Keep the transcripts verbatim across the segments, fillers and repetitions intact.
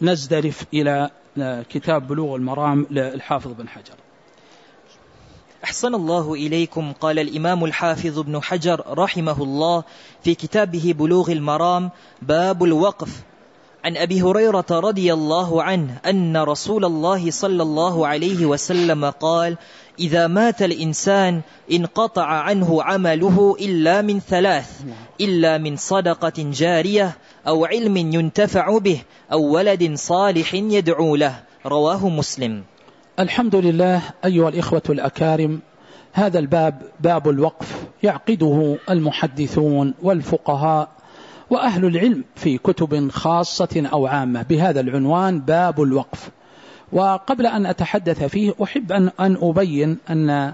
نزدرف إلى كتاب بلوغ المرام للحافظ بن حجر. أحسن الله إليكم. قال الإمام الحافظ بن حجر رحمه الله في كتابه بلوغ المرام: باب الوقف. عن أبي هريرة رضي الله عنه أن رسول الله صلى الله عليه وسلم قال: إذا مات الإنسان انقطع عنه عمله إلا من ثلاث، إلا من صدقة جارية أو علم ينتفع به أو ولد صالح يدعو له. رواه مسلم. الحمد لله. أيها الإخوة الأكارم، هذا الباب باب الوقف يعقده المحدثون والفقهاء وأهل العلم في كتب خاصة أو عامة بهذا العنوان باب الوقف. وقبل أن أتحدث فيه أحب أن, أن أبين أن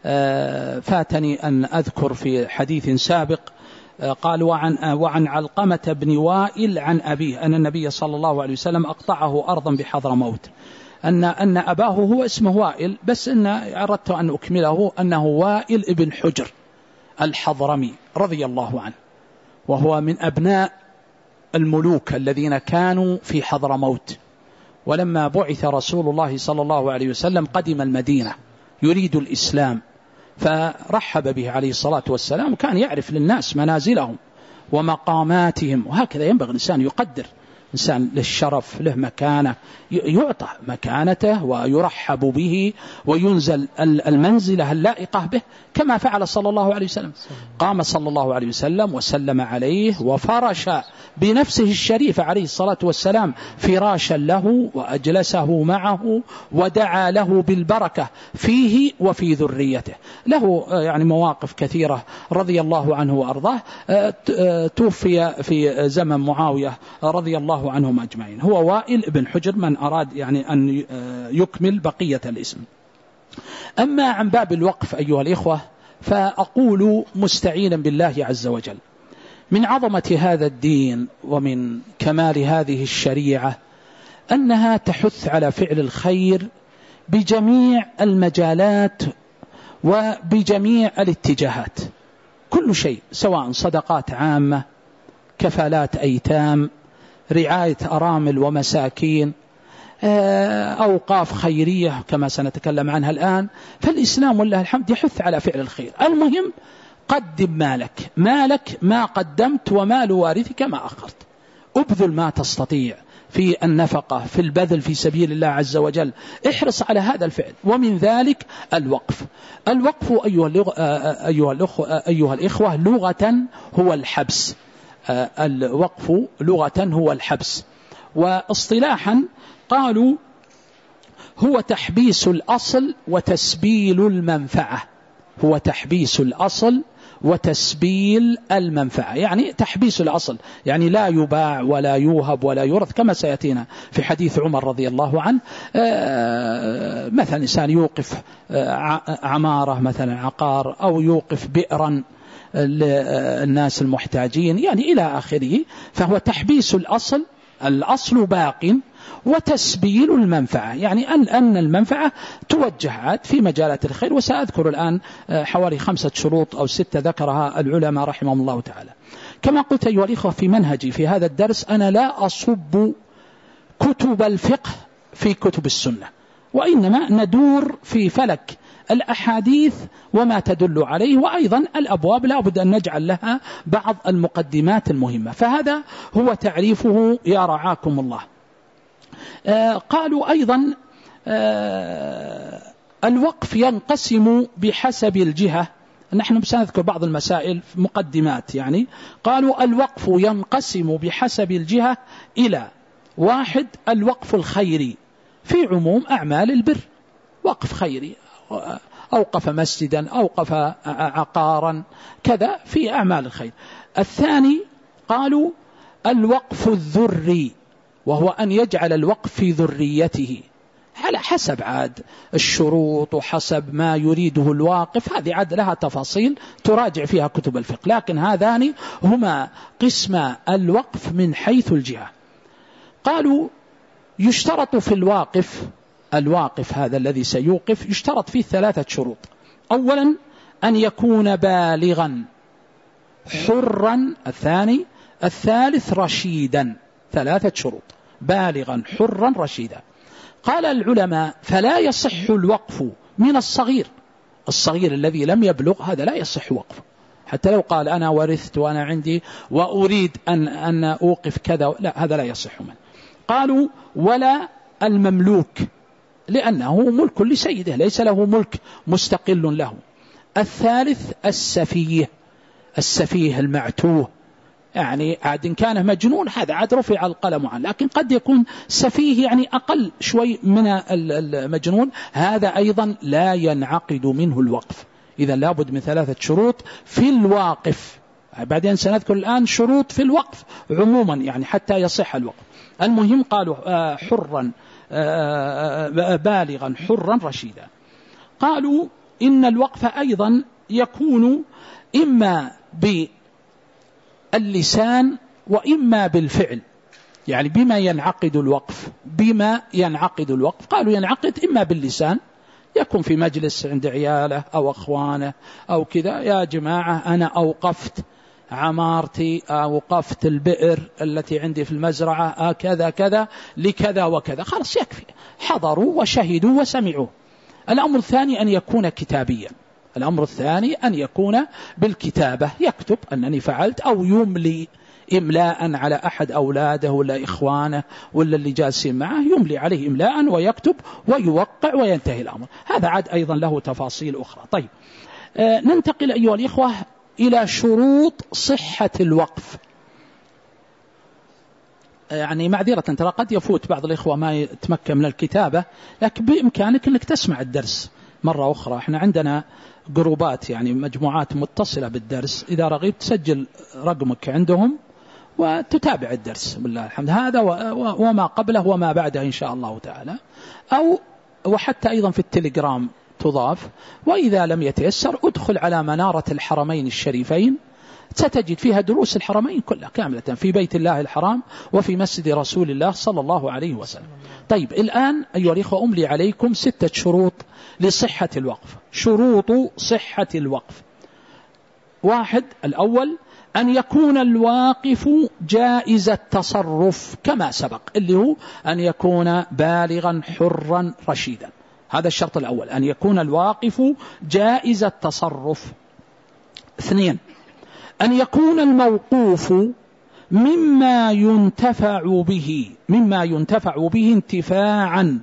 فاتني أن أذكر في حديث سابق قال: وعن, وعن علقمة بن وائل عن أبيه أن النبي صلى الله عليه وسلم أقطعه أرضا بحضرموت، أن, أن أباه هو اسمه وائل، بس أن أردت أن أكمله أنه وائل ابن حجر الحضرمي رضي الله عنه، وهو من أبناء الملوك الذين كانوا في حضرموت. ولما بعث رسول الله صلى الله عليه وسلم قدم المدينة يريد الإسلام، فرحب به عليه الصلاة والسلام، وكان يعرف للناس منازلهم ومقاماتهم، وهكذا ينبغي الإنسان يقدر إنسان للشرف له مكانة، يعطى مكانته ويرحب به وينزل المنزلة اللائقة به كما فعل صلى الله عليه وسلم. قام صلى الله عليه وسلم وسلم عليه وفرش بنفسه الشريف عليه الصلاة والسلام فراشا له وأجلسه معه ودعا له بالبركة فيه وفي ذريته. له يعني مواقف كثيرة رضي الله عنه وأرضاه. توفي في زمن معاوية رضي الله عنهم أجمعين. هو وائل ابن حجر، من أراد يعني أن يكمل بقية الاسم. أما عن باب الوقف أيها الإخوة، فأقول مستعينا بالله عز وجل من عظمة هذا الدين ومن كمال هذه الشريعة أنها تحث على فعل الخير بجميع المجالات وبجميع الاتجاهات، كل شيء، سواء صدقات عامة، كفالات أيتام، رعاية أرامل ومساكين، أوقاف خيرية كما سنتكلم عنها الآن. فالإسلام والله الحمد يحث على فعل الخير. المهم قدم مالك، مالك ما قدمت ومال وارثك ما أخرت. أبذل ما تستطيع في النفقة، في البذل في سبيل الله عز وجل، احرص على هذا الفعل. ومن ذلك الوقف. الوقف أيها, أيها, أيها الإخوة لغة هو الحبس. الوقف لغة هو الحبس، واصطلاحا قالوا هو تحبيس الأصل وتسبيل المنفعة. هو تحبيس الأصل وتسبيل المنفعة، يعني تحبيس الأصل يعني لا يباع ولا يوهب ولا يورث، كما سيأتينا في حديث عمر رضي الله عنه. مثلا إنسان يوقف عمارة مثلا عقار، أو يوقف بئرا للناس المحتاجين، يعني إلى آخره. فهو تحبيس الأصل، الأصل باق، وتسبيل المنفعة، يعني أن أن المنفعة توجه عاد في مجالات الخير. وسأذكر الآن حوالي خمسة شروط أو ستة ذكرها العلماء رحمهم الله تعالى. كما قلت أيها الإخوة في منهجي في هذا الدرس، أنا لا أصب كتب الفقه في كتب السنة، وإنما ندور في فلك الأحاديث وما تدل عليه، وأيضا الأبواب لا بد أن نجعل لها بعض المقدمات المهمة. فهذا هو تعريفه يا رعاكم الله. آه قالوا أيضا آه الوقف ينقسم بحسب الجهة. نحن سنذكر بعض المسائل في مقدمات. يعني قالوا الوقف ينقسم بحسب الجهة إلى: واحد، الوقف الخيري في عموم أعمال البر، وقف خيري، أوقف مسجدا، أوقف عقارا، كذا في أعمال الخير. الثاني قالوا الوقف الذري، وهو أن يجعل الوقف في ذريته على حسب عاد الشروط وحسب ما يريده الواقف. هذه عاد لها تفاصيل تراجع فيها كتب الفقه، لكن هذان هما قسم الوقف من حيث الجهة. قالوا يشترط في الواقف، الواقف هذا الذي سيوقف يشترط فيه ثلاثة شروط. أولا أن يكون بالغا حرا، الثاني الثالث رشيدا. ثلاثة شروط. بالغا حرا رشيدا. قال العلماء فلا يصح الوقف من الصغير، الصغير الذي لم يبلغ هذا لا يصح وقفه، حتى لو قال أنا ورثت وأنا عندي وأريد أن, أن أوقف كذا، لا هذا لا يصح منه. قالوا ولا المملوك لأنه ملك لسيده ليس له ملك مستقل له. الثالث السفيه، السفيه المعتوه، يعني عاد إن كان مجنون هذا عاد رفع القلم عنه، لكن قد يكون سفيه يعني أقل شوي من المجنون، هذا أيضا لا ينعقد منه الوقف. إذا لابد من ثلاثة شروط في الواقف، بعدين سنذكر الآن شروط في الوقف عموما يعني حتى يصح الوقف. المهم قالوا حرا بالغا حرا رشيدا. قالوا إن الوقف أيضا يكون إما باللسان وإما بالفعل، يعني بما ينعقد الوقف، بما ينعقد الوقف قالوا ينعقد إما باللسان، يكون في مجلس عند عياله أو أخوانه أو كذا، يا جماعة أنا أوقفت عمارتي، أوقفت البئر التي عندي في المزرعة كذا كذا لكذا وكذا، خلاص يكفي، حضروا وشهدوا وسمعوا. الأمر الثاني أن يكون كتابيا، الأمر الثاني أن يكون بالكتابة، يكتب أنني فعلت أو يملي إملاء على أحد أولاده ولا إخوانه ولا اللي جالسين معه، يملي عليه إملاء ويكتب ويوقع وينتهي الأمر. هذا عاد أيضا له تفاصيل أخرى. طيب آه ننتقل أيها الإخوة إلى شروط صحة الوقف. يعني معذرة ترى قد يفوت بعض الإخوة ما يتمكن من الكتابة، لكن بإمكانك أنك تسمع الدرس مرة أخرى. احنا عندنا جروبات يعني مجموعات متصلة بالدرس، إذا رغبت تسجل رقمك عندهم وتتابع الدرس بالله الحمد، هذا وما قبله وما بعده إن شاء الله تعالى، أو وحتى أيضا في التليجرام تضاف. وإذا لم يتيسر ادخل على منارة الحرمين الشريفين، ستجد فيها دروس الحرمين كلها كاملة في بيت الله الحرام وفي مسجد رسول الله صلى الله عليه وسلم. طيب الآن أيها الإخوة أملي عليكم ستة شروط لصحة الوقف. شروط صحة الوقف: واحد، الأول أن يكون الواقف جائز التصرف كما سبق، اللي هو أن يكون بالغا حرا رشيدا. هذا الشرط الأول، أن يكون الواقف جائز التصرف. اثنين، أن يكون الموقوف مما ينتفع به مما ينتفع به انتفاعا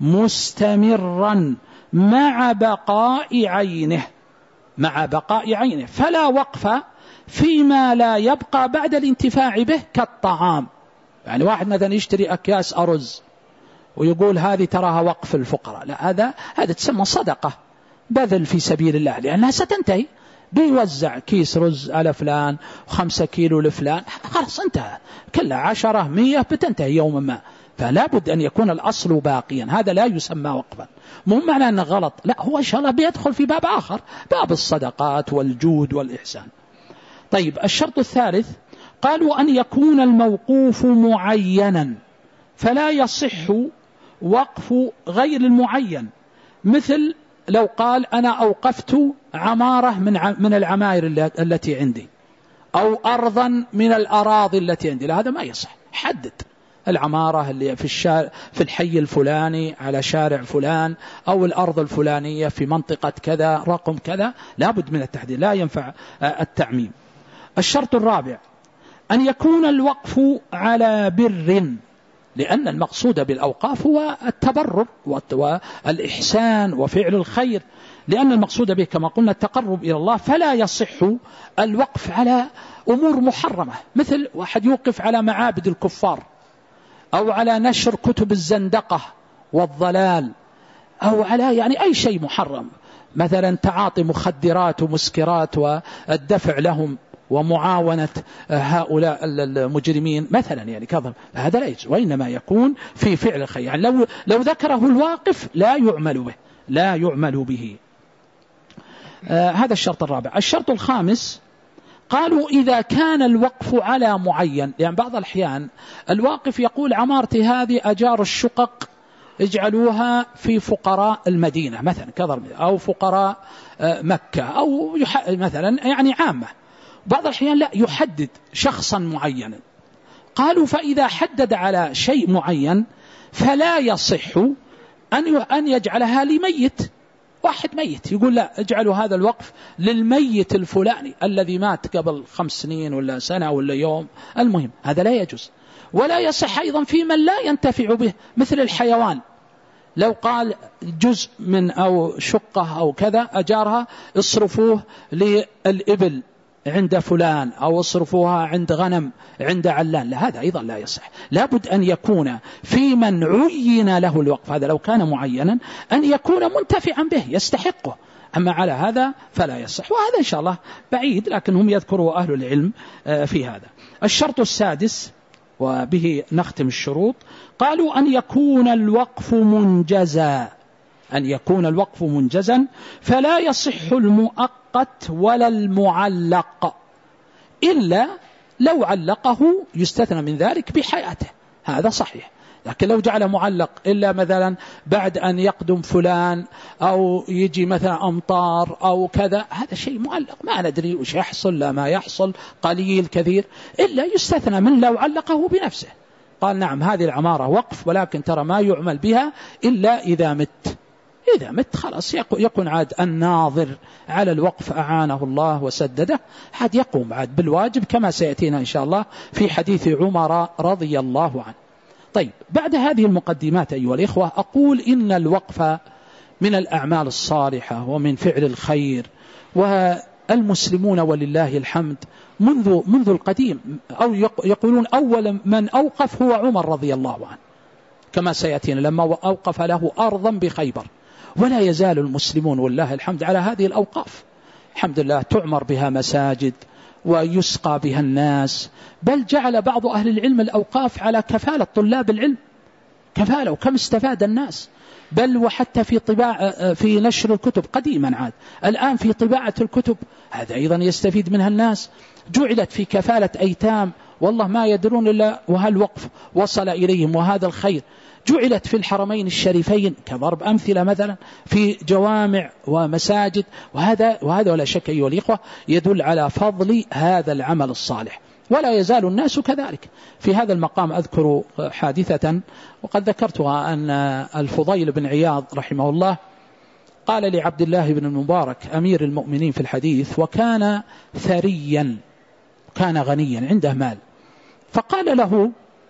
مستمرا مع بقاء عينه مع بقاء عينه فلا وقف فيما لا يبقى بعد الانتفاع به كالطعام. يعني واحد مثلا يشتري أكياس أرز ويقول هذه تراها وقف الفقراء، لا، هذا هذا تسمى صدقة، بذل في سبيل الله، لأنها ستنتهي. بيوزع كيس رز على فلان وخمسة كيلو لفلان، خلاص انتهى، كلها عشرة مية بتنتهي يوما ما، فلا بد أن يكون الأصل باقيا. هذا لا يسمى وقفا، مو معنى أنه غلط، لا، هو إن شاء الله بيدخل في باب آخر، باب الصدقات والجود والإحسان. طيب الشرط الثالث قالوا أن يكون الموقوف معينا، فلا يصح وقف غير المعين، مثل لو قال أنا أوقفت عمارة من من العماير التي عندي أو أرضا من الأراضي التي عندي، لا، هذا ما يصح. حدد العمارة اللي في الشارع في الحي الفلاني على شارع فلان، أو الأرض الفلانية في منطقة كذا رقم كذا، لابد من التحديد، لا ينفع التعميم. الشرط الرابع أن يكون الوقف على بر، لأن المقصود بالأوقاف هو التبرر والإحسان وفعل الخير، لأن المقصود به كما قلنا التقرب إلى الله، فلا يصح الوقف على أمور محرمة، مثل واحد يوقف على معابد الكفار، أو على نشر كتب الزندقة والضلال، أو على يعني أي شيء محرم، مثلا تعاطي مخدرات ومسكرات والدفع لهم ومعاونة هؤلاء المجرمين مثلا، يعني كذا، هذا لا يجوز، وإنما يكون في فعل الخير. يعني لو لو ذكره الواقف لا يعمل به لا يعمل به آه هذا الشرط الرابع. الشرط الخامس قالوا إذا كان الوقف على معين، يعني بعض الأحيان الواقف يقول عمارتي هذه أجار الشقق اجعلوها في فقراء المدينة مثلا كذا، أو فقراء مكة، أو مثلا يعني عامة. بعض الأحيان لا، يحدد شخصا معينا، قالوا فإذا حدد على شيء معين فلا يصح أن يجعلها لميت، واحد ميت يقول لا اجعلوا هذا الوقف للميت الفلاني الذي مات قبل خمس سنين ولا سنة ولا يوم، المهم هذا لا يجوز. ولا يصح أيضا في من لا ينتفع به مثل الحيوان، لو قال جزء من أو شقة أو كذا أجارها اصرفوه للإبل عند فلان أو اصرفوها عند غنم عند علان، لا هذا أيضا لا يصح. لابد أن يكون في من عين له الوقف، هذا لو كان معينا أن يكون منتفعا به يستحقه، أما على هذا فلا يصح. وهذا إن شاء الله بعيد، لكن هم يذكروا أهل العلم في هذا. الشرط السادس وبه نختم الشروط، قالوا أن يكون الوقف منجزا، أن يكون الوقف منجزا، فلا يصح المؤقت ولا المعلق، إلا لو علقه يستثنى من ذلك بحياته، هذا صحيح. لكن لو جعل معلق إلا مثلا بعد أن يقدم فلان أو يجي مثلا أمطار أو كذا، هذا شيء معلق ما ندري وش يحصل لا ما يحصل قليل كثير، إلا يستثنى من لو علقه بنفسه. قال نعم هذه العمارة وقف، ولكن ترى ما يعمل بها إلا إذا مت، إذا مت خلاص يكون عاد الناظر على الوقف أعانه الله وسدده، عاد يقوم عاد بالواجب كما سيأتينا إن شاء الله في حديث عمر رضي الله عنه. طيب بعد هذه المقدمات أيها الإخوة، أقول إن الوقف من الأعمال الصالحة ومن فعل الخير، والمسلمون ولله الحمد منذ منذ القديم، أو يقولون أول من أوقف هو عمر رضي الله عنه كما سيأتينا لما أوقف له أرضا بخيبر، ولا يزال المسلمون والله الحمد على هذه الأوقاف، الحمد لله تعمر بها مساجد ويسقى بها الناس، بل جعل بعض أهل العلم الأوقاف على كفالة طلاب العلم، كفالة، وكم استفاد الناس، بل وحتى في طباعة في نشر الكتب قديما عاد، الآن في طباعة الكتب هذا أيضا يستفيد منها الناس، جعلت في كفالة أيتام والله ما يدرون إلا وهل وقف وصل إليهم، وهذا الخير جعلت في الحرمين الشريفين كضرب أمثلة مثلا في جوامع ومساجد، وهذا وهذا ولا شك أيها الإخوة يدل على فضل هذا العمل الصالح، ولا يزال الناس كذلك. في هذا المقام أذكر حادثة وقد ذكرتها، أن الفضيل بن عياض رحمه الله قال لعبد الله بن المبارك أمير المؤمنين في الحديث، وكان ثريا كان غنيا عنده مال، فقال له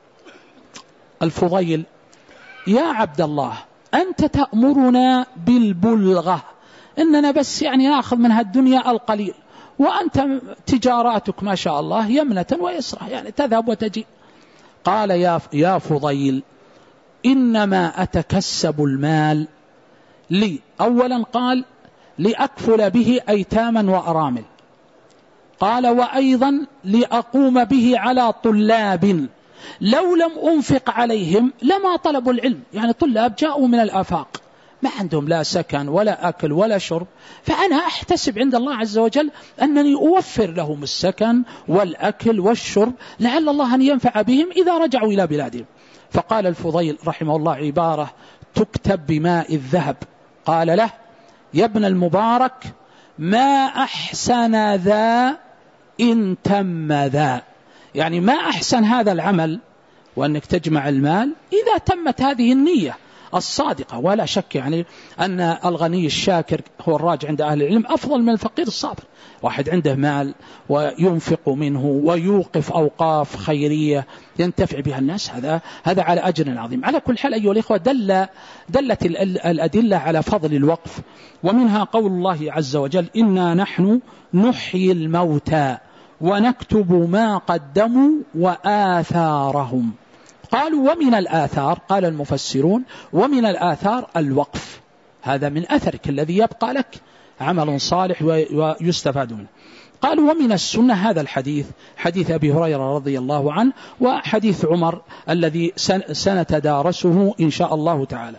الفضيل يا عبد الله أنت تأمرنا بالبلغة، إننا بس يعني نأخذ من هالدنيا القليل، وأنت تجاراتك ما شاء الله يمنة ويسرة يعني تذهب وتجي. قال يا يا فضيل إنما أتكسب المال لي، أولا قال لأكفل به أيتاما وأرامل، قال وأيضا لأقوم به على طلاب لو لم أنفق عليهم لما طلبوا العلم، يعني طلاب جاءوا من الآفاق ما عندهم لا سكن ولا أكل ولا شرب، فأنا أحتسب عند الله عز وجل أنني أوفر لهم السكن والأكل والشرب لعل الله أن ينفع بهم إذا رجعوا إلى بلادهم. فقال الفضيل رحمه الله عبارة تكتب بماء الذهب، قال له يا ابن المبارك ما أحسن ذا إن تم ذا، يعني ما أحسن هذا العمل وأنك تجمع المال إذا تمت هذه النية الصادقة. ولا شك يعني أن الغني الشاكر هو الراجع عند أهل العلم أفضل من الفقير الصابر، واحد عنده مال وينفق منه ويوقف أوقاف خيرية ينتفع بها الناس، هذا هذا على أجر عظيم. على كل حال أيها الإخوة دل دلت الأدلة على فضل الوقف، ومنها قول الله عز وجل إنا نحن نحيي الموتى ونكتب ما قدموا وآثارهم. قالوا ومن الآثار، قال المفسرون ومن الآثار الوقف، هذا من أثرك الذي يبقى لك عمل صالح ويستفاد منه. قالوا ومن السنة هذا الحديث، حديث أبي هريرة رضي الله عنه وحديث عمر الذي سنتدارسه إن شاء الله تعالى.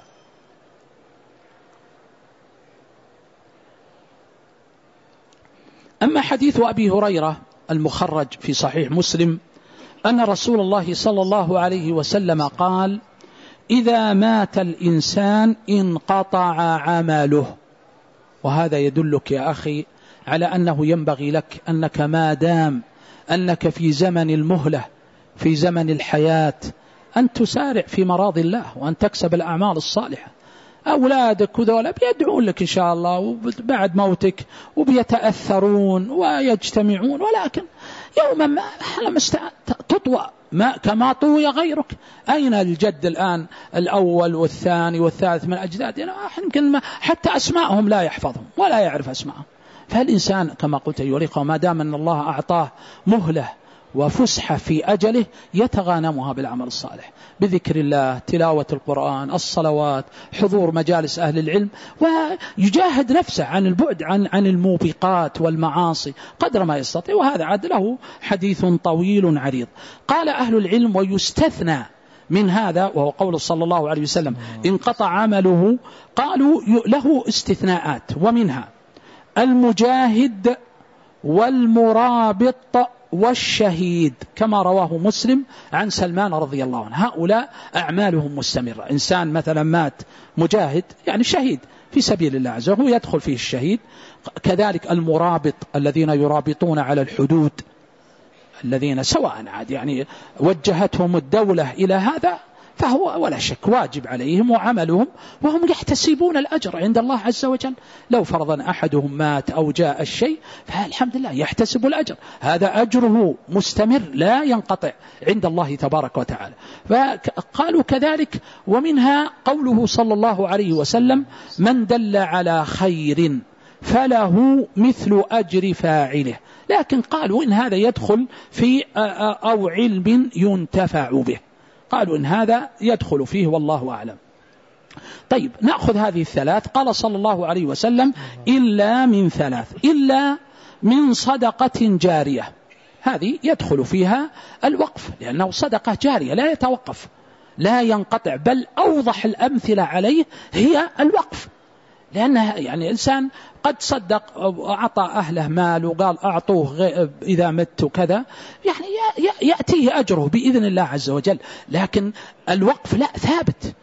أما حديث أبي هريرة المخرج في صحيح مسلم أن رسول الله صلى الله عليه وسلم قال إذا مات الإنسان انقطع عمله، وهذا يدلك يا أخي على أنه ينبغي لك أنك ما دام أنك في زمن المهلة في زمن الحياة أن تسارع في مراضي الله وأن تكسب الأعمال الصالحة. أولادك وذولا بيدعون لك إن شاء الله بعد موتك وبيتأثرون ويجتمعون، ولكن يوما ما تطوى ما كما طوي غيرك. أين الجد الآن الأول والثاني والثالث من أجدادنا؟ يمكن حتى أسماءهم لا يحفظهم ولا يعرف أسماءهم. فالإنسان كما قلت أيها الأخوة ما دام أن الله أعطاه مهلة وفسحة في أجله يتغانمها بالعمل الصالح، بذكر الله، تلاوة القرآن، الصلوات، حضور مجالس أهل العلم، ويجاهد نفسه عن البعد عن عن الموبقات والمعاصي قدر ما يستطيع. وهذا عاد له حديث طويل عريض. قال أهل العلم ويستثنى من هذا، وهو قول صلى الله عليه وسلم انقطع عمله، قالوا له استثناءات، ومنها المجاهد والمرابط والشهيد كما رواه مسلم عن سلمان رضي الله عنه. هؤلاء أعمالهم مستمرة. إنسان مثلا مات مجاهد يعني شهيد في سبيل الله عز وجل يدخل فيه الشهيد. كذلك المرابط الذين يرابطون على الحدود، الذين سواء عاد يعني وجهتهم الدولة إلى هذا فهو ولا شك واجب عليهم وعملهم، وهم يحتسبون الأجر عند الله عز وجل. لو فرضا أحدهم مات أو جاء الشيء فالحمد لله يحتسب الأجر، هذا أجره مستمر لا ينقطع عند الله تبارك وتعالى. فقالوا كذلك ومنها قوله صلى الله عليه وسلم من دل على خير فله مثل أجر فاعله. لكن قالوا إن هذا يدخل في أو علم ينتفع به، قالوا إن هذا يدخل فيه والله أعلم. طيب نأخذ هذه الثلاث. قال صلى الله عليه وسلم إلا من ثلاث، إلا من صدقة جارية، هذه يدخل فيها الوقف لأنه صدقة جارية لا يتوقف لا ينقطع، بل أوضح الأمثلة عليه هي الوقف، لأنها يعني إنسان قد صدق أعطى أهله مال وقال أعطوه إذا مت كذا، يعني يأتيه أجره بإذن الله عز وجل. لكن الوقف لا، ثابت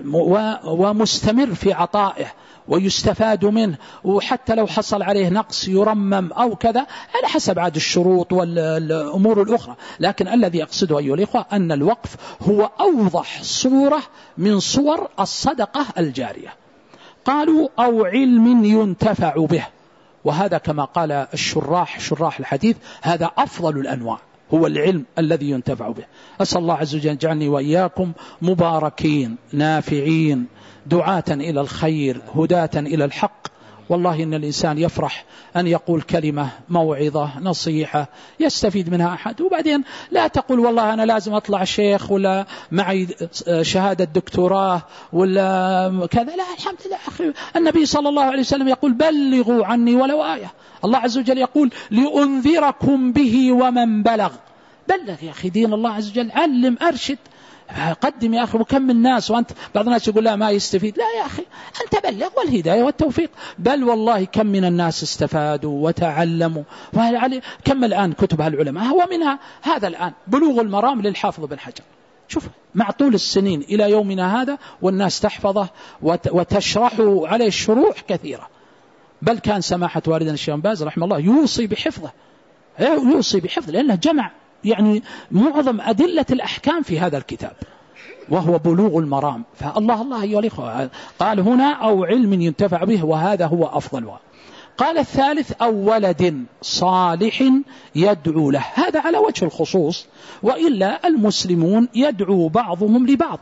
ومستمر في عطائه ويستفاد منه، وحتى لو حصل عليه نقص يرمم أو كذا على حسب عاد الشروط والأمور الأخرى. لكن الذي يقصده أيها الإخوة أن الوقف هو أوضح صورة من صور الصدقة الجارية. قالوا أو علم ينتفع به، وهذا كما قال الشراح شراح الحديث هذا أفضل الأنواع، هو العلم الذي ينتفع به. أسأل الله عز وجل يجعلني وإياكم مباركين نافعين دعاة إلى الخير هداة إلى الحق. والله إن الإنسان يفرح أن يقول كلمة موعظة نصيحة يستفيد منها أحد، وبعدين لا تقول والله أنا لازم أطلع شيخ ولا معي شهادة دكتوراه ولا كذا. لا، الحمد لله أخي، النبي صلى الله عليه وسلم يقول بلغوا عني ولو آية. الله عز وجل يقول لأنذركم به ومن بلغ. بلغ يا أخي دين الله عز وجل، علم أرشد قدم يا أخي. وكم من الناس وأنت بعض الناس يقول لا ما يستفيد، لا يا أخي أنت بلغ والهداية والتوفيق. بل والله كم من الناس استفادوا وتعلموا، كم الآن كتب العلماء هو منها هذا الآن بلوغ المرام للحافظ بن حجر. شوف مع طول السنين إلى يومنا هذا والناس تحفظه وتشرحه عليه شروح كثيرة. بل كان سماحة والدنا الشيخ بن باز رحمه الله يوصي بحفظه، يوصي بحفظه لأنه جمع يعني معظم أدلة الأحكام في هذا الكتاب وهو بلوغ المرام. فالله الله أيها الإخوة قال هنا أو علم ينتفع به، وهذا هو أفضلها. قال الثالث أو ولد صالح يدعو له، هذا على وجه الخصوص، وإلا المسلمون يدعو بعضهم لبعض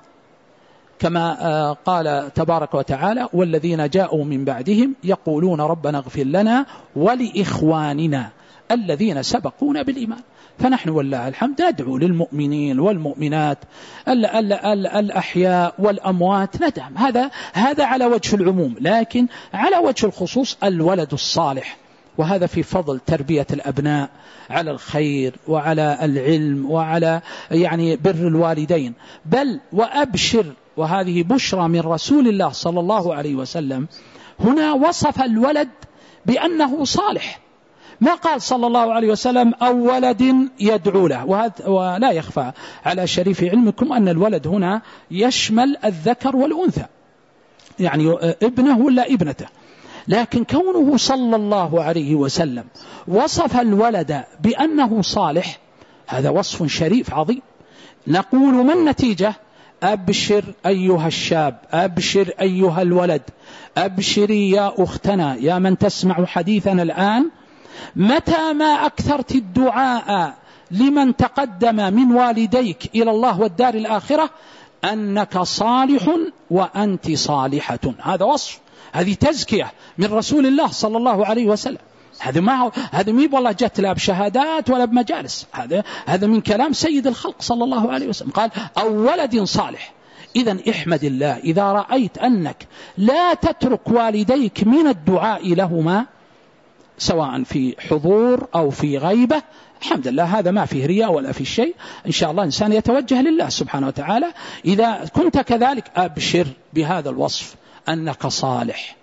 كما قال تبارك وتعالى والذين جاءوا من بعدهم يقولون ربنا اغفر لنا ولإخواننا الذين سبقونا بالإيمان. فنحن والله الحمد ندعو للمؤمنين والمؤمنات ال ال ال الأحياء والأموات، ندعم هذا هذا على وجه العموم. لكن على وجه الخصوص الولد الصالح، وهذا في فضل تربية الأبناء على الخير وعلى العلم وعلى يعني بر الوالدين. بل وأبشر، وهذه بشرى من رسول الله صلى الله عليه وسلم، هنا وصف الولد بأنه صالح، ما قال صلى الله عليه وسلم أو ولد يدعو له. وهذا ولا يخفى على شريف علمكم أن الولد هنا يشمل الذكر والأنثى، يعني ابنه ولا ابنته. لكن كونه صلى الله عليه وسلم وصف الولد بأنه صالح، هذا وصف شريف عظيم. نقول ما النتيجة؟ أبشر أيها الشاب، أبشر أيها الولد، أبشري يا أختنا، يا من تسمع حديثنا الآن، متى ما أكثرت الدعاء لمن تقدم من والديك إلى الله والدار الآخرة أنك صالح وأنت صالحة. هذا وصف، هذه تزكية من رسول الله صلى الله عليه وسلم. هذا ما هو هذا ميب والله جت لا بشهادات ولا بمجالس، هذا هذا من كلام سيد الخلق صلى الله عليه وسلم، قال أو ولد صالح. إذن احمد الله إذا رأيت أنك لا تترك والديك من الدعاء لهما سواء في حضور أو في غيبة، الحمد لله، هذا ما فيه رياء ولا في شيء، إن شاء الله إنسان يتوجه لله سبحانه وتعالى. إذا كنت كذلك أبشر بهذا الوصف أنك صالح.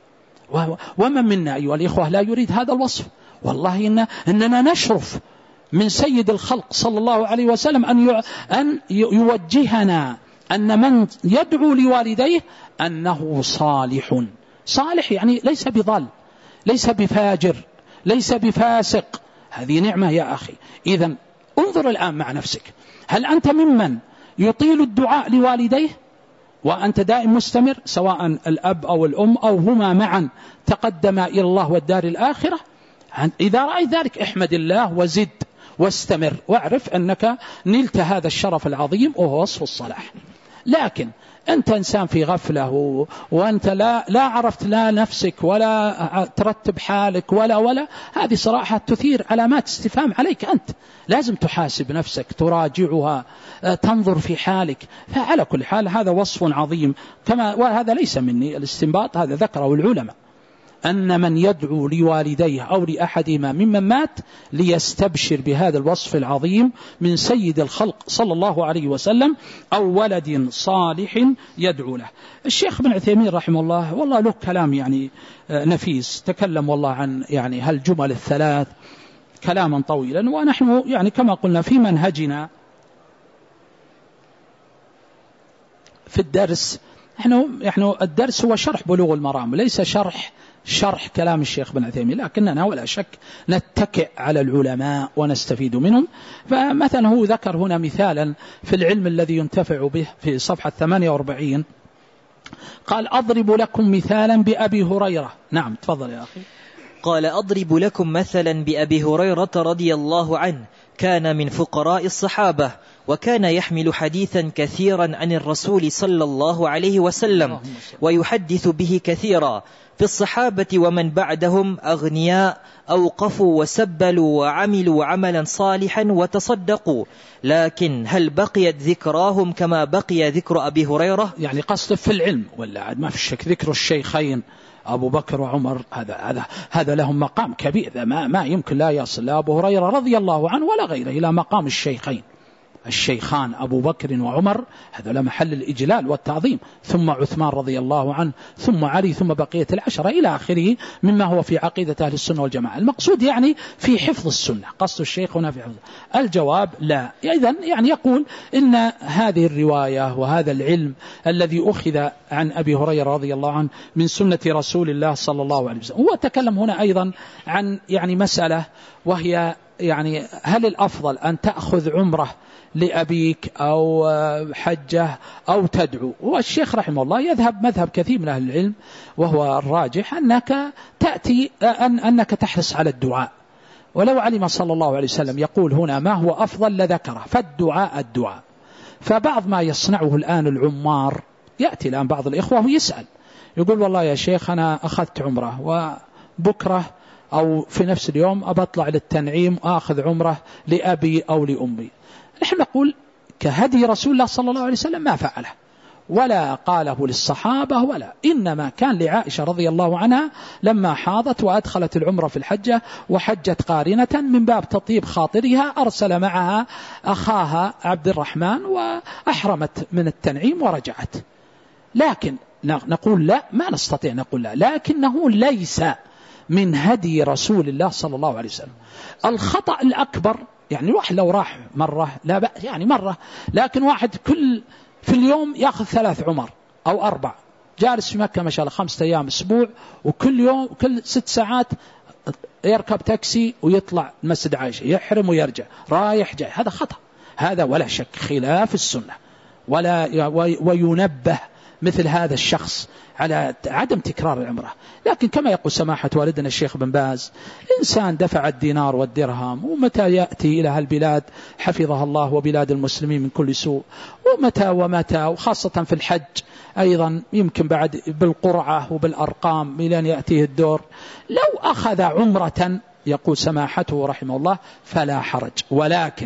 ومن منا أيها الإخوة لا يريد هذا الوصف؟ والله إن إننا نشرف من سيد الخلق صلى الله عليه وسلم أن أن يوجهنا أن من يدعو لوالديه أنه صالح. صالح يعني ليس بضال، ليس بفاجر، ليس بفاسق، هذه نعمة يا أخي. إذن انظر الآن مع نفسك، هل أنت ممن يطيل الدعاء لوالديه وأنت دائم مستمر، سواء الأب أو الأم أو هما معا تقدما إلى الله والدار الآخرة؟ إذا رأيت ذلك احمد الله وزد واستمر، واعرف أنك نلت هذا الشرف العظيم وهو وصف الصلاح. لكن أنت إنسان في غفلة وأنت لا لا عرفت لا نفسك ولا ترتب حالك ولا ولا هذه صراحة تثير علامات استفهام عليك. أنت لازم تحاسب نفسك، تراجعها، تنظر في حالك. فعلى كل حال هذا وصف عظيم، كما وهذا ليس مني الاستنباط، هذا ذكره العلماء، أن من يدعو لوالديه أو لأحدهما ممن مات ليستبشر بهذا الوصف العظيم من سيد الخلق صلى الله عليه وسلم، أو ولد صالح يدعو له. الشيخ بن عثيمين رحمه الله والله له كلام يعني نفيس، تكلم والله عن يعني هالجمل الثلاث كلاما طويلا، ونحن يعني كما قلنا في منهجنا في الدرس، نحن نحن الدرس هو شرح بلوغ المرام، ليس شرح شرح كلام الشيخ بن عثيمين، لكننا ولا شك نتكئ على العلماء ونستفيد منهم. فمثلا هو ذكر هنا مثالا في العلم الذي ينتفع به في صفحة ثمانية وأربعين، قال أضرب لكم مثالا بأبي هريرة. نعم تفضل يا أخي. قال أضرب لكم مثلا بأبي هريرة رضي الله عنه، كان من فقراء الصحابة، وكان يحمل حديثا كثيرا عن الرسول صلى الله عليه وسلم ويحدث به كثيرا. في الصحابة ومن بعدهم أغنياء أوقفوا وسبلوا وعملوا عملا صالحا وتصدقوا، لكن هل بقيت ذكراهم كما بقي ذكر أبي هريرة؟ يعني قصد في العلم ولا ما في شك ذكر الشيخين أبو بكر وعمر، هذا هذا هذا لهم مقام كبير، ما ما يمكن لا يصل أبو هريرة رضي الله عنه ولا غيره إلى مقام الشيخين، الشيخان أبو بكر وعمر، هذا لمحل الإجلال والتعظيم، ثم عثمان رضي الله عنه، ثم علي، ثم بقية العشرة إلى آخره مما هو في عقيدة أهل السنة والجماعة. المقصود يعني في حفظ السنة، قصد الشيخ هنا في حفظ. الجواب لا. إذن يعني يقول إن هذه الرواية وهذا العلم الذي أخذ عن أبي هريرة رضي الله عنه من سنة رسول الله صلى الله عليه وسلم. هو تكلم هنا أيضا عن يعني مسألة، وهي يعني هل الأفضل أن تأخذ عمره لأبيك أو حجة أو تدعو؟ والشيخ رحمه الله يذهب مذهب كثير من أهل العلم، وهو الراجح أنك تأتي أن أنك تحرص على الدعاء، ولو علم صلى الله عليه وسلم يقول هنا ما هو أفضل لذكره، فالدعاء الدعاء. فبعض ما يصنعه الآن العمار، يأتي الآن بعض الإخوة ويسأل يقول والله يا شيخ أنا أخذت عمره وبكرة أو في نفس اليوم أبطلع للتنعيم آخذ عمره لأبي أو لأمي. نحن نقول كهدي رسول الله صلى الله عليه وسلم ما فعله ولا قاله للصحابة، ولا إنما كان لعائشة رضي الله عنها لما حاضت وأدخلت العمرة في الحجة وحجت قارنة من باب تطيب خاطرها أرسل معها أخاها عبد الرحمن وأحرمت من التنعيم ورجعت. لكن نقول لا، ما نستطيع نقول لا، لكنه ليس من هدي رسول الله صلى الله عليه وسلم. الخطأ الأكبر يعني الواحد لو راح مرة لا بأس، يعني مرة، لكن واحد كل في اليوم يأخذ ثلاث عمر أو أربع، جالس في مكة ما شاء الله خمسة أيام أسبوع، وكل يوم كل ست ساعات يركب تاكسي ويطلع مسجد عائشة يحرم ويرجع رايح جاي، هذا خطأ. هذا ولا شك خلاف السنة، ولا وينبه مثل هذا الشخص على عدم تكرار العمرة. لكن كما يقول سماحة والدنا الشيخ بن باز، إنسان دفع الدينار والدرهم ومتى يأتي إلى هالبلاد حفظها الله وبلاد المسلمين من كل سوء، ومتى ومتى، وخاصة في الحج أيضا يمكن بعد بالقرعة وبالأرقام إلى يأتيه الدور، لو أخذ عمرة يقول سماحته رحمه الله فلا حرج. ولكن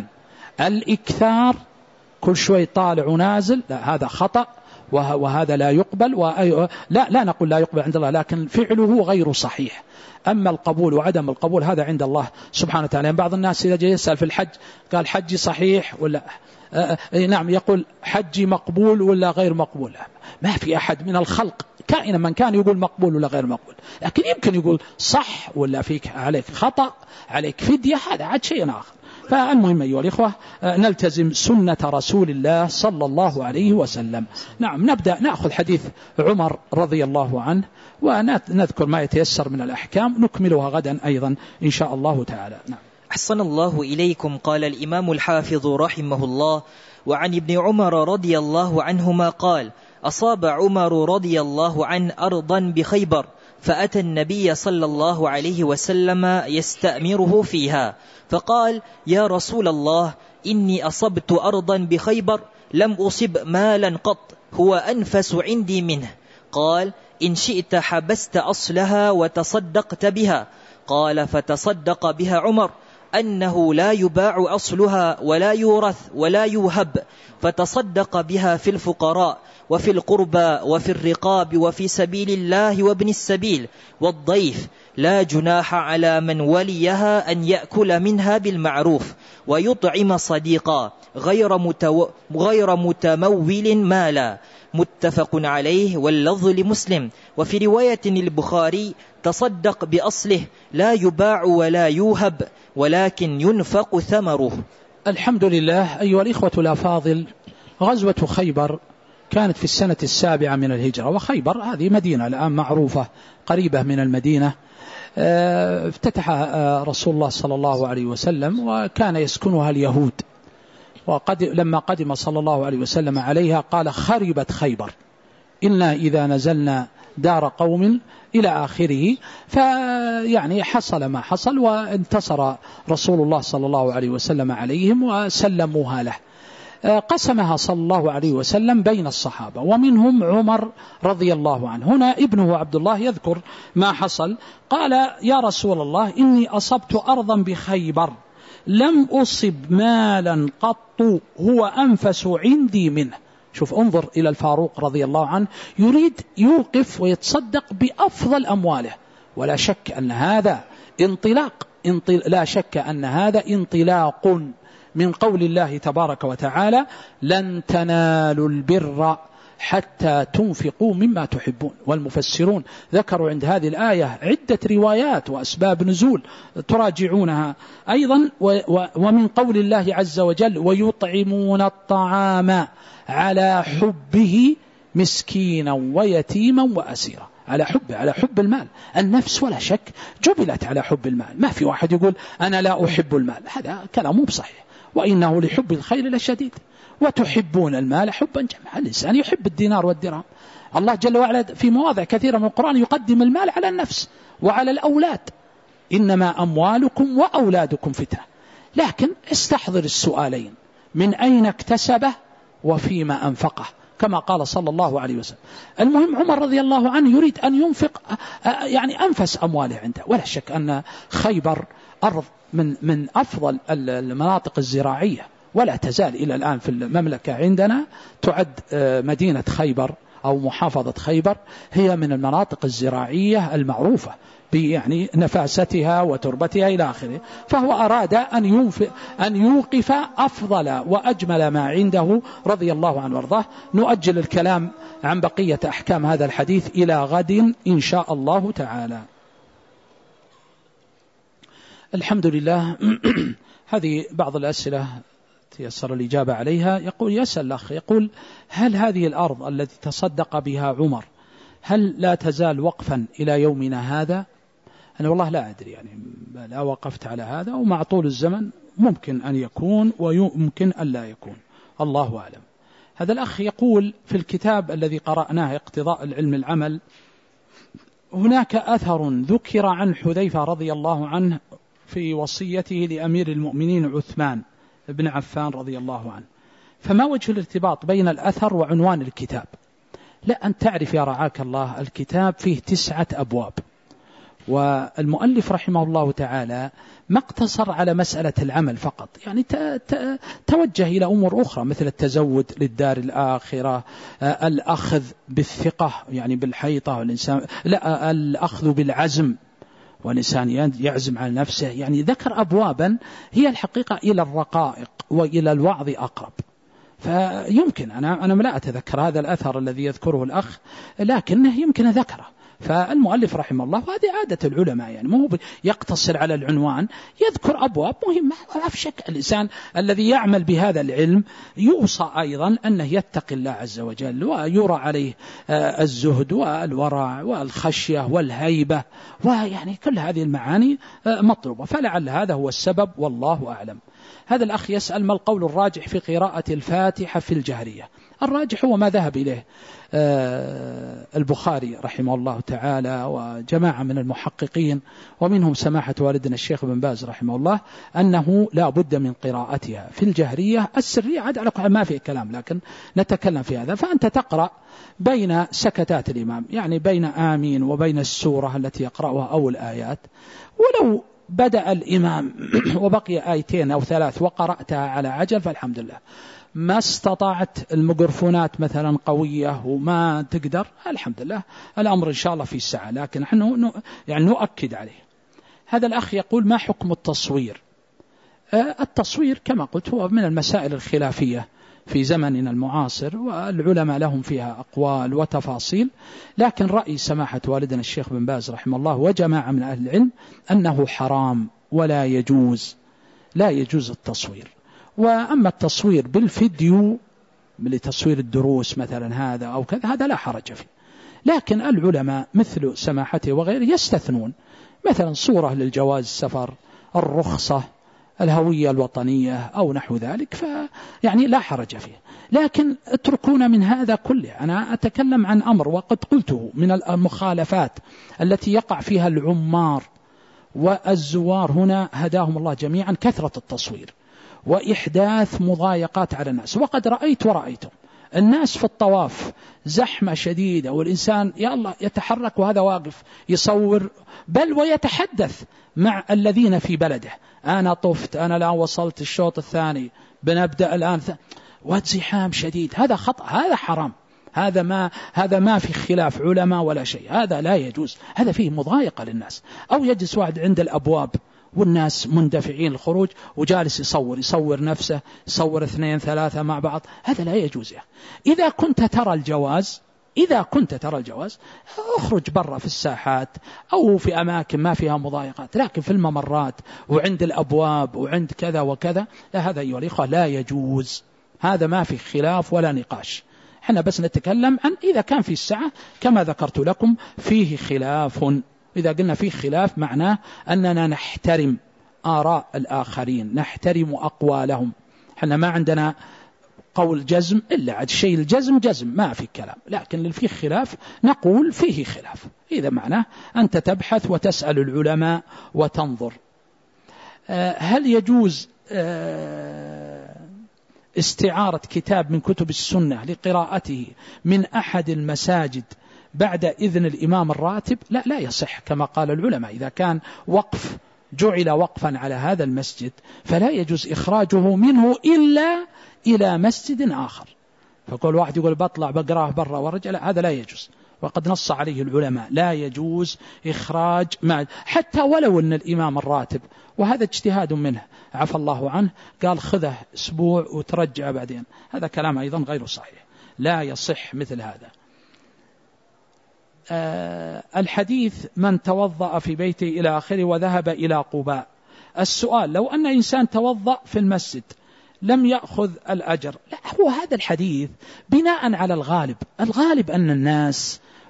الإكثار كل شوي طالع ونازل لا، هذا خطأ وهذا لا يقبل. لا لا نقول لا يقبل عند الله، لكن فعله غير صحيح. أما القبول وعدم القبول هذا عند الله سبحانه وتعالى. بعض الناس إذا جاء يسأل في الحج قال حجي صحيح ولا آه نعم، يقول حجي مقبول ولا غير مقبول. ما في أحد من الخلق كائنا من كان يقول مقبول ولا غير مقبول، لكن يمكن يقول صح ولا فيك عليك خطأ عليك فدية، هذا عاد شيء آخر. فالمهم أيها الإخوة نلتزم سنة رسول الله صلى الله عليه وسلم. نعم، نبدأ نأخذ حديث عمر رضي الله عنه ونذكر ما يتيسر من الأحكام، نكملها غدا أيضا إن شاء الله تعالى. نعم. أحسن الله إليكم. قال الإمام الحافظ رحمه الله: وعن ابن عمر رضي الله عنهما قال: أصاب عمر رضي الله عنه أرضا بخيبر، فأتى النبي صلى الله عليه وسلم يستأمره فيها، فقال: يا رسول الله، إني أصبت أرضا بخيبر لم أصب مالا قط هو أنفس عندي منه. قال: إن شئت حبست أصلها وتصدقت بها. قال: فتصدق بها عمر أنه لا يباع أصلها ولا يورث ولا يوهب، فتصدق بها في الفقراء وفي القربى وفي الرقاب وفي سبيل الله وابن السبيل والضيف، لا جناح على من وليها أن يأكل منها بالمعروف ويطعم صديقا غير, متو... غير متمول مالا. متفق عليه واللفظ لمسلم. وفي رواية البخاري: تصدق بأصله لا يباع ولا يوهب ولكن ينفق ثمره. الحمد لله. أيها الإخوة الأفاضل، غزوة خيبر كانت في السنة السابعة من الهجرة، وخيبر هذه مدينة الآن معروفة قريبة من المدينة، افتتحها رسول الله صلى الله عليه وسلم وكان يسكنها اليهود. وقد لما قدم صلى الله عليه وسلم عليها قال: خربت خيبر، إنا إذا نزلنا دار قوم إلى آخره. فيعني حصل ما حصل، وانتصر رسول الله صلى الله عليه وسلم عليهم وسلموها له. قسمها صلى الله عليه وسلم بين الصحابة ومنهم عمر رضي الله عنه. هنا ابنه عبد الله يذكر ما حصل، قال: يا رسول الله، إني أصبت أرضا بخيبر لم أصب مالا قط هو أنفس عندي منه. شوف، انظر إلى الفاروق رضي الله عنه، يريد يوقف ويتصدق بأفضل أمواله. ولا شك أن هذا انطلاق انطل... لا شك أن هذا انطلاق من قول الله تبارك وتعالى: لن تنالوا البر حتى تنفقوا مما تحبون. والمفسرون ذكروا عند هذه الآية عدة روايات وأسباب نزول تراجعونها أيضا. ومن قول الله عز وجل: ويطعمون الطعام على حبه مسكينا ويتيما وأسيرا. على حب على حب المال. النفس ولا شك جبلت على حب المال. ما في واحد يقول أنا لا أحب المال، هذا كلام مو بصحيح. وإنه لحب الخير لشديد، وتحبون المال حبا جما. الإنسان يحب الدينار والدرهم. الله جل وعلا في مواضع كثيرة من القرآن يقدم المال على النفس وعلى الأولاد: إنما أموالكم وأولادكم فتنة. لكن استحضر السؤالين: من أين اكتسبه وفيما أنفقه، كما قال صلى الله عليه وسلم. المهم عمر رضي الله عنه يريد أن ينفق يعني أنفس أمواله عنده. ولا شك أن خيبر أرض من من أفضل المناطق الزراعية، ولا تزال إلى الآن في المملكة عندنا تعد مدينة خيبر أو محافظة خيبر هي من المناطق الزراعية المعروفة يعني نفاستها وتربتها إلى آخره. فهو أراد أن ينفق أن يوقف أفضل وأجمل ما عنده رضي الله عنه وارضاه. نؤجل الكلام عن بقية أحكام هذا الحديث إلى غد إن شاء الله تعالى. الحمد لله. هذه بعض الأسئلة تيسر الإجابة عليها. يقول يسأل الأخ، يقول: هل هذه الأرض التي تصدق بها عمر هل لا تزال وقفا إلى يومنا هذا؟ أنا والله لا أدري، يعني لا وقفت على هذا، ومع طول الزمن ممكن أن يكون ويمكن أن لا يكون، الله أعلم. هذا الأخ يقول في الكتاب الذي قرأناه اقتضاء العلم العمل، هناك أثر ذكر عن حذيفة رضي الله عنه في وصيته لأمير المؤمنين عثمان بن عفان رضي الله عنه، فما وجه الارتباط بين الأثر وعنوان الكتاب؟ لا، أن تعرف يا رعاك الله الكتاب فيه تسعة أبواب، والمؤلف رحمه الله تعالى ما اقتصر على مسألة العمل فقط، يعني توجه إلى أمور أخرى مثل التزود للدار الآخرة، الأخذ بالثقة يعني بالحيطة، والإنسان لا الأخذ بالعزم والإنسان يعزم على نفسه، يعني ذكر أبوابا هي الحقيقة إلى الرقائق وإلى الوعظ أقرب. فيمكن أنا أنا لا أتذكر هذا الأثر الذي يذكره الأخ، لكنه يمكن ذكره. فالمؤلف رحمه الله، وهذه عادة العلماء، يعني مو يقتصر على العنوان، يذكر أبواب مهمة. ولا في شك الإنسان الذي يعمل بهذا العلم يوصى أيضا أنه يتقي الله عز وجل، ويرى عليه الزهد والورع والخشية والهيبة، ويعني كل هذه المعاني مطلوبة. فلعل هذا هو السبب، والله أعلم. هذا الأخ يسأل: ما القول الراجح في قراءة الفاتحة في الجهرية؟ الراجح هو ما ذهب إليه البخاري رحمه الله تعالى وجماعة من المحققين، ومنهم سماحة والدنا الشيخ بن باز رحمه الله، أنه لا بد من قراءتها في الجهرية. السرية عاد على كل ما فيه كلام، لكن نتكلم في هذا. فأنت تقرأ بين سكتات الإمام، يعني بين آمين وبين السورة التي يقرأها أو الآيات، ولو بدأ الإمام وبقي آيتين أو ثلاث وقرأتها على عجل فالحمد لله. ما استطعت الميكروفونات مثلا قوية وما تقدر، الحمد لله الأمر إن شاء الله في الساعة، لكن نحن يعني نؤكد عليه. هذا الأخ يقول: ما حكم التصوير؟ التصوير كما قلت هو من المسائل الخلافية في زمننا المعاصر، والعلماء لهم فيها أقوال وتفاصيل، لكن رأي سماحة والدنا الشيخ بن باز رحمه الله وجماعة من أهل العلم أنه حرام ولا يجوز، لا يجوز التصوير. وأما التصوير بالفيديو لتصوير الدروس مثلا هذا أو كذا، هذا لا حرج فيه، لكن العلماء مثل سماحته وغيره يستثنون، مثلا صورة للجواز السفر، الرخصة، الهوية الوطنية أو نحو ذلك، فيعني لا حرج فيه. لكن اتركونا من هذا كله. أنا أتكلم عن أمر وقد قلته من المخالفات التي يقع فيها العمار والزوار هنا هداهم الله جميعا، كثرة التصوير وإحداث مضايقات على الناس. وقد رأيت ورأيتم الناس في الطواف زحمة شديدة، والإنسان يا الله يتحرك وهذا واقف يصور، بل ويتحدث مع الذين في بلده: أنا طفت، أنا الآن وصلت الشوط الثاني، بنبدأ الآن، وزحام شديد. هذا خطأ، هذا حرام، هذا ما هذا ما في خلاف علماء ولا شيء، هذا لا يجوز، هذا فيه مضايقة للناس. أو يجلس واحد عند الأبواب والناس مندفعين الخروج وجالس يصور يصور نفسه، يصور اثنين ثلاثة مع بعض، هذا لا يجوز. يعني إذا كنت ترى الجواز إذا كنت ترى الجواز اخرج برا في الساحات أو في أماكن ما فيها مضايقات، لكن في الممرات وعند الأبواب وعند كذا وكذا، هذا أيها الإخوة لا يجوز، هذا ما في خلاف ولا نقاش. احنا بس نتكلم عن إذا كان في الساعة كما ذكرت لكم فيه خلاف. إذا قلنا فيه خلاف معناه أننا نحترم آراء الآخرين، نحترم أقوالهم. احنا ما عندنا قول جزم إلا عد شيء الجزم جزم ما في كلام، لكن اللي فيه خلاف نقول فيه خلاف. إذا معناه أنت تبحث وتسأل العلماء وتنظر. هل يجوز استعارة كتاب من كتب السنة لقراءته من أحد المساجد بعد إذن الإمام الراتب؟ لا لا يصح، كما قال العلماء إذا كان وقف جعل وقفا على هذا المسجد فلا يجوز إخراجه منه إلا إلى مسجد آخر. فكل واحد يقول بطلع بقراه برا ورجع، لا، هذا لا يجوز، وقد نص عليه العلماء لا يجوز إخراج ما حتى ولو أن الإمام الراتب، وهذا اجتهاد منه عفى الله عنه، قال خذه أسبوع وترجع بعدين، هذا كلام أيضا غير صحيح، لا يصح مثل هذا. أه الحديث من توضأ في بيته إلى آخره وذهب إلى قباء. السؤال: لو أن إنسان توضأ في المسجد لم يأخذ الأجر؟ لا، هو هذا الحديث بناء على الغالب، الغالب أن الناس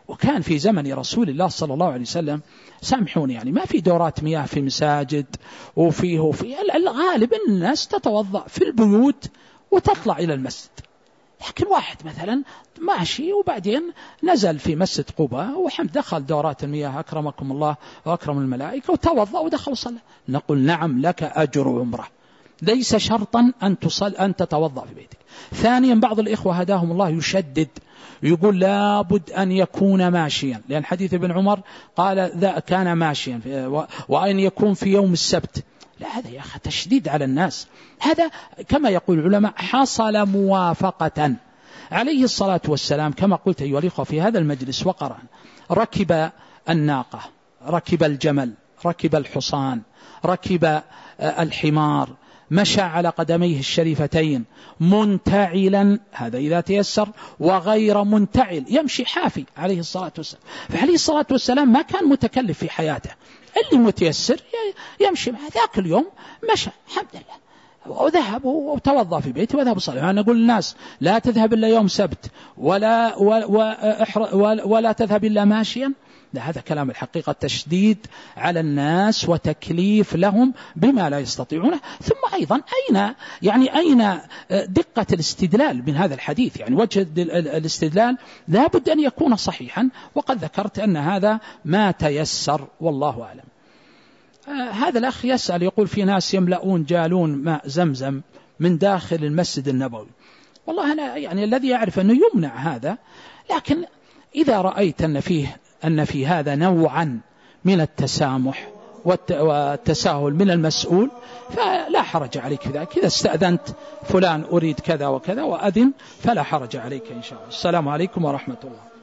وكان في زمن رسول الله صلى الله عليه وسلم سامحوني يعني ما في دورات مياه في مساجد وفيه وفيه، الغالب أن الناس تتوضأ في البيوت وتطلع إلى المسجد. لكن واحد مثلا ماشي وبعدين نزل في مسجد قباء وحمد دخل دورات المياه أكرمكم الله وأكرم الملائكة وتوضأ ودخل وصلى، نقول نعم لك أجر عمره، ليس شرطا أن تصل أن تتوضأ في بيتك. ثانيا بعض الإخوة هداهم الله يشدد يقول لابد أن يكون ماشيا، لأن حديث ابن عمر قال ذا كان ماشيا وأن يكون في يوم السبت. لا هذا يا أخي تشديد على الناس، هذا كما يقول العلماء حصل موافقة. عليه الصلاة والسلام كما قلت أيها الإخوة في هذا المجلس وقرأ ركب الناقة، ركب الجمل، ركب الحصان، ركب الحمار، مشى على قدميه الشريفتين منتعلا، هذا إذا تيسر، وغير منتعل يمشي حافي عليه الصلاة والسلام. فعليه الصلاة والسلام ما كان متكلف في حياته، اللي متيسر يمشي مع ذاك اليوم مشى الحمد لله وذهب وتوضأ في بيته وذهب صلى. أنا أقول للناس لا تذهب إلا يوم سبت ولا, ولا, ولا تذهب إلا ماشيا، لا هذا كلام الحقيقة تشديد على الناس وتكليف لهم بما لا يستطيعونه. ثم أيضا أين يعني أين دقة الاستدلال من هذا الحديث؟ يعني وجه الاستدلال لا بد أن يكون صحيحا، وقد ذكرت أن هذا ما تيسر والله أعلم. آه هذا الأخ يسأل يقول في ناس يملؤون جالون ماء زمزم من داخل المسجد النبوي. والله أنا يعني الذي يعرف أنه يمنع هذا، لكن إذا رأيت أن فيه أن في هذا نوعا من التسامح والتساهل من المسؤول فلا حرج عليك في ذلك. إذا استأذنت فلان أريد كذا وكذا وأذن فلا حرج عليك إن شاء الله. السلام عليكم ورحمة الله.